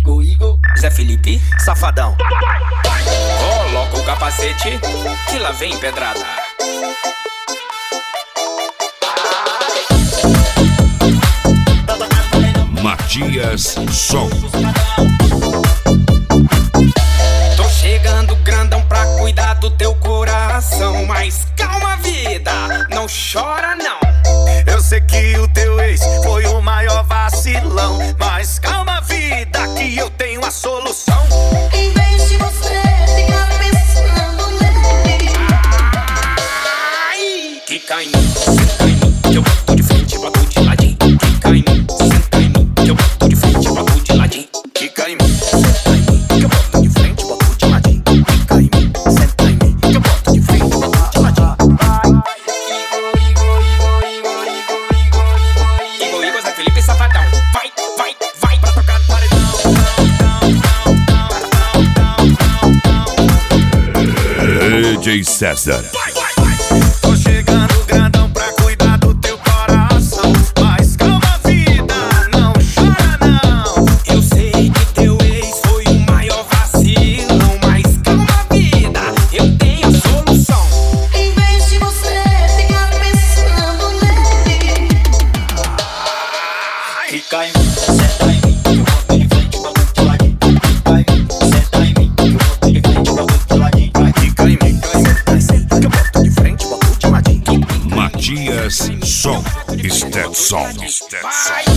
Igor, Zé Felipe, Safadão. coloca o capacete que lá vem pedrada. Matias Som. Tô chegando grandão pra cuidar do teu coração. Mas calma, vida, não chora não. Eu sei que o teu ex foi o maior vacilão, mas calma, vida, que eu tenho a solução. Em vez de você ficar pensando nele, Ai, quica em mim, senta em mim, que eu boto de frente, boto de ladinho. Quica em mim, senta em mim, que eu boto de frente, boto de ladinho. Quica em mim, senta em mim, que eu boto de frente, boto de ladinho. Quica em mim, senta em mim, que eu boto de frente, boto de ladinho. Igor, Zé Felipe, Safadão. Vai pra tocar no paredão. DJ César. Tô chegando grandão pra cuidar do teu coração, mas calma, vida, não chora não. Eu sei que teu ex foi o maior vacilão, mas calma, vida, eu tenho a solução. em vez de você ficar pensando nele, Quica em mim, senta em mim, que eu boto de frente, boto de ladinho. Quica em mim, senta em mim, que eu boto de frente, boto de ladinho. Quica em mim, senta em mim, que eu boto de frente, boto de ladinho. Matias Som. Stetson. Vai.